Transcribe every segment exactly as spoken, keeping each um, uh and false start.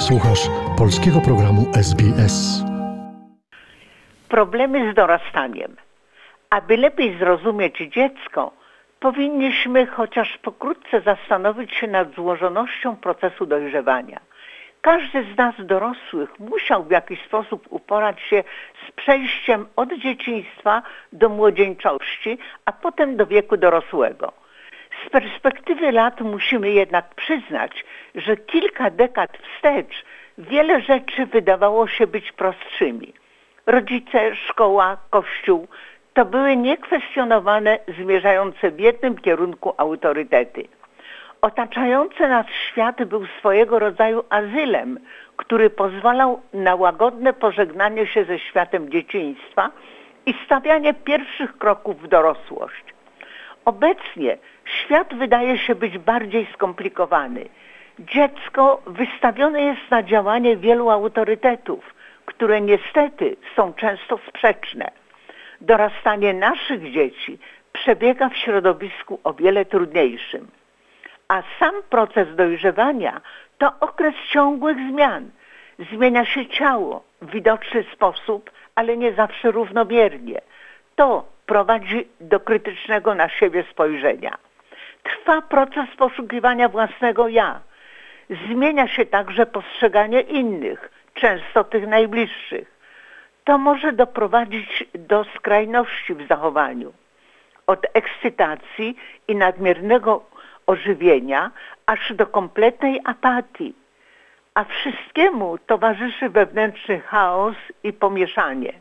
Słuchasz polskiego programu S B S. Problemy z dorastaniem. Aby lepiej zrozumieć dziecko, powinniśmy chociaż pokrótce zastanowić się nad złożonością procesu dojrzewania. Każdy z nas dorosłych musiał w jakiś sposób uporać się z przejściem od dzieciństwa do młodzieńczości, a potem do wieku dorosłego. Z perspektywy lat musimy jednak przyznać, że kilka dekad wstecz wiele rzeczy wydawało się być prostszymi. Rodzice, szkoła, kościół to były niekwestionowane, zmierzające w jednym kierunku autorytety. Otaczający nas świat był swojego rodzaju azylem, który pozwalał na łagodne pożegnanie się ze światem dzieciństwa i stawianie pierwszych kroków w dorosłość. Obecnie świat wydaje się być bardziej skomplikowany. Dziecko wystawione jest na działanie wielu autorytetów, które niestety są często sprzeczne. Dorastanie naszych dzieci przebiega w środowisku o wiele trudniejszym. A sam proces dojrzewania to okres ciągłych zmian. Zmienia się ciało w widoczny sposób, ale nie zawsze równomiernie. To prowadzi do krytycznego na siebie spojrzenia. Trwa proces poszukiwania własnego ja. Zmienia się także postrzeganie innych, często tych najbliższych. To może doprowadzić do skrajności w zachowaniu. Od ekscytacji i nadmiernego ożywienia, aż do kompletnej apatii. A wszystkiemu towarzyszy wewnętrzny chaos i pomieszanie.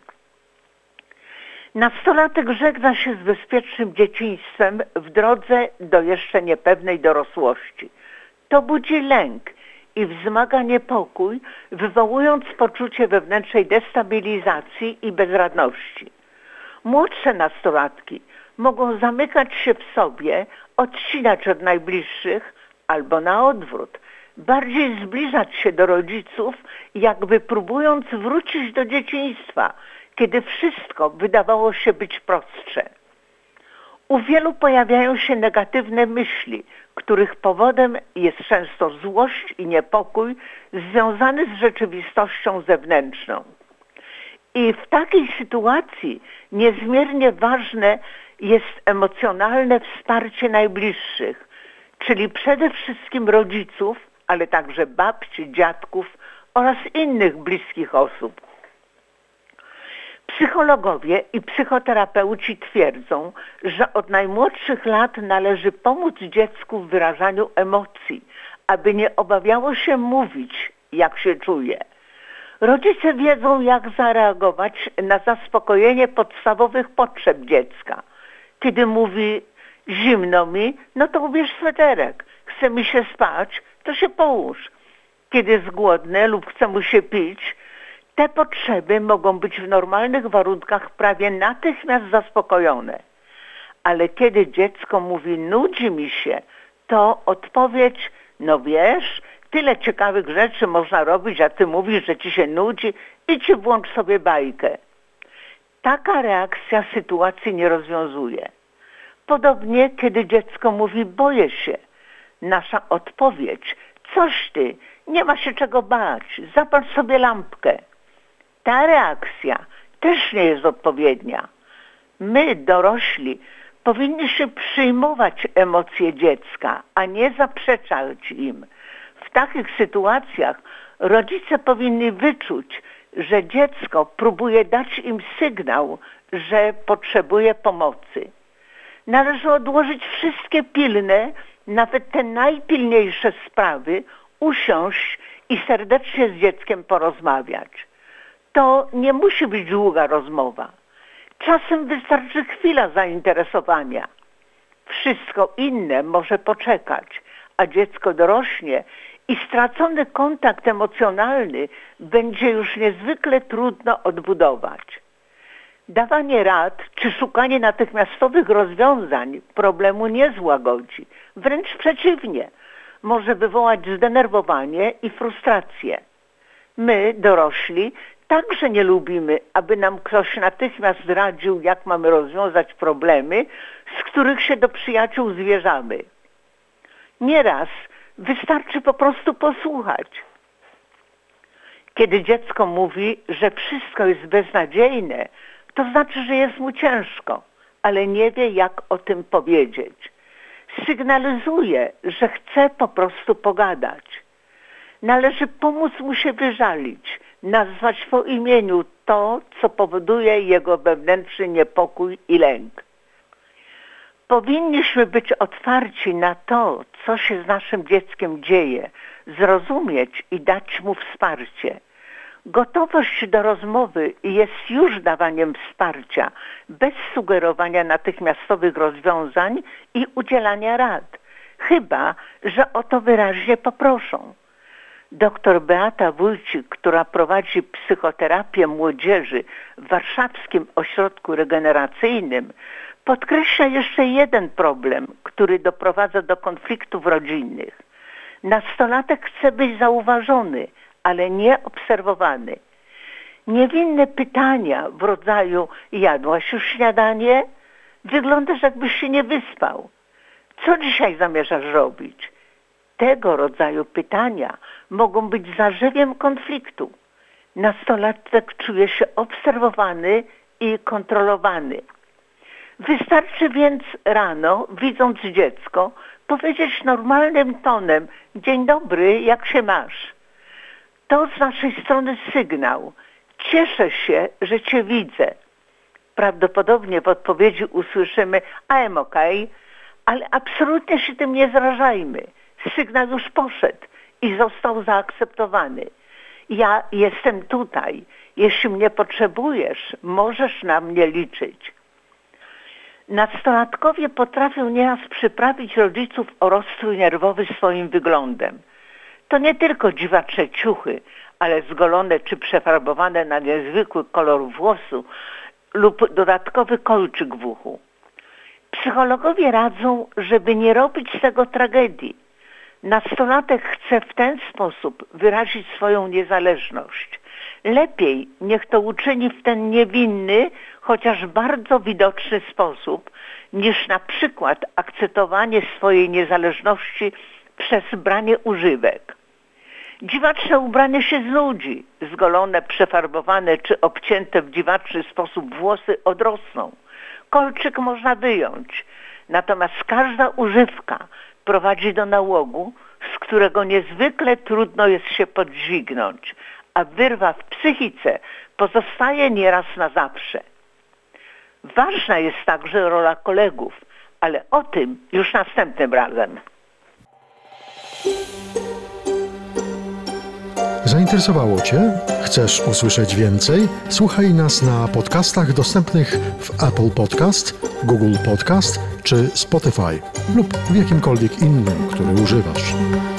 Nastolatek żegna się z bezpiecznym dzieciństwem w drodze do jeszcze niepewnej dorosłości. To budzi lęk i wzmaga niepokój, wywołując poczucie wewnętrznej destabilizacji i bezradności. Młodsze nastolatki mogą zamykać się w sobie, odcinać od najbliższych albo na odwrót, bardziej zbliżać się do rodziców, jakby próbując wrócić do dzieciństwa, kiedy wszystko wydawało się być prostsze. U wielu pojawiają się negatywne myśli, których powodem jest często złość i niepokój związany z rzeczywistością zewnętrzną. I w takiej sytuacji niezmiernie ważne jest emocjonalne wsparcie najbliższych, czyli przede wszystkim rodziców, ale także babci, dziadków oraz innych bliskich osób. Psychologowie i psychoterapeuci twierdzą, że od najmłodszych lat należy pomóc dziecku w wyrażaniu emocji, aby nie obawiało się mówić, jak się czuje. Rodzice wiedzą, jak zareagować na zaspokojenie podstawowych potrzeb dziecka. Kiedy mówi zimno mi, no to ubierz sweterek. Chce mi się spać, to się połóż. Kiedy jest głodny lub chce mu się pić, te potrzeby mogą być w normalnych warunkach prawie natychmiast zaspokojone. Ale kiedy dziecko mówi nudzi mi się, to odpowiedź no wiesz, tyle ciekawych rzeczy można robić, a ty mówisz, że ci się nudzi, idź włącz sobie bajkę. Taka reakcja sytuacji nie rozwiązuje. Podobnie, kiedy dziecko mówi boję się, nasza odpowiedź coś ty, nie ma się czego bać, zapal sobie lampkę. Ta reakcja też nie jest odpowiednia. My, dorośli, powinniśmy przyjmować emocje dziecka, a nie zaprzeczać im. W takich sytuacjach rodzice powinni wyczuć, że dziecko próbuje dać im sygnał, że potrzebuje pomocy. Należy odłożyć wszystkie pilne, nawet te najpilniejsze sprawy, usiąść i serdecznie z dzieckiem porozmawiać. To nie musi być długa rozmowa. Czasem wystarczy chwila zainteresowania. Wszystko inne może poczekać, a dziecko dorośnie i stracony kontakt emocjonalny będzie już niezwykle trudno odbudować. Dawanie rad czy szukanie natychmiastowych rozwiązań problemu nie złagodzi. Wręcz przeciwnie, może wywołać zdenerwowanie i frustrację. My, dorośli, także nie lubimy, aby nam ktoś natychmiast radził, jak mamy rozwiązać problemy, z których się do przyjaciół zwierzamy. Nieraz wystarczy po prostu posłuchać. Kiedy dziecko mówi, że wszystko jest beznadziejne, to znaczy, że jest mu ciężko, ale nie wie, jak o tym powiedzieć. Sygnalizuje, że chce po prostu pogadać. Należy pomóc mu się wyżalić, nazwać po imieniu to, co powoduje jego wewnętrzny niepokój i lęk. Powinniśmy być otwarci na to, co się z naszym dzieckiem dzieje, zrozumieć i dać mu wsparcie. Gotowość do rozmowy jest już dawaniem wsparcia, bez sugerowania natychmiastowych rozwiązań i udzielania rad, chyba że o to wyraźnie poproszą. Doktor Beata Wójcik, która prowadzi psychoterapię młodzieży w Warszawskim Ośrodku Regeneracyjnym, podkreśla jeszcze jeden problem, który doprowadza do konfliktów rodzinnych. Nastolatek chce być zauważony, ale nie obserwowany. Niewinne pytania w rodzaju: jadłaś już śniadanie? Wyglądasz, jakbyś się nie wyspał. Co dzisiaj zamierzasz robić? Tego rodzaju pytania mogą być zarzewiem konfliktu. Nastolatek czuje się obserwowany i kontrolowany. Wystarczy więc rano, widząc dziecko, powiedzieć normalnym tonem: dzień dobry, jak się masz? To z naszej strony sygnał: cieszę się, że cię widzę. Prawdopodobnie w odpowiedzi usłyszymy: I'm okay, ale absolutnie się tym nie zrażajmy. Sygnał już poszedł i został zaakceptowany. Ja jestem tutaj. Jeśli mnie potrzebujesz, możesz na mnie liczyć. Nastolatkowie potrafią nieraz przyprawić rodziców o rozstrój nerwowy swoim wyglądem. To nie tylko dziwaczne ciuchy, ale zgolone czy przefarbowane na niezwykły kolor włosu lub dodatkowy kolczyk w uchu. Psychologowie radzą, żeby nie robić z tego tragedii. Nastolatek chce w ten sposób wyrazić swoją niezależność. Lepiej niech to uczyni w ten niewinny, chociaż bardzo widoczny sposób, niż na przykład akceptowanie swojej niezależności przez branie używek. Dziwaczne ubranie się znudzi. Zgolone, przefarbowane czy obcięte w dziwaczny sposób włosy odrosną. Kolczyk można wyjąć. Natomiast każda używka prowadzi do nałogu, z którego niezwykle trudno jest się podźwignąć, a wyrwa w psychice pozostaje nieraz na zawsze. Ważna jest także rola kolegów, ale o tym już następnym razem. Zainteresowało Cię? Chcesz usłyszeć więcej? Słuchaj nas na podcastach dostępnych w Apple Podcast, Google Podcast czy Spotify lub w jakimkolwiek innym, który używasz.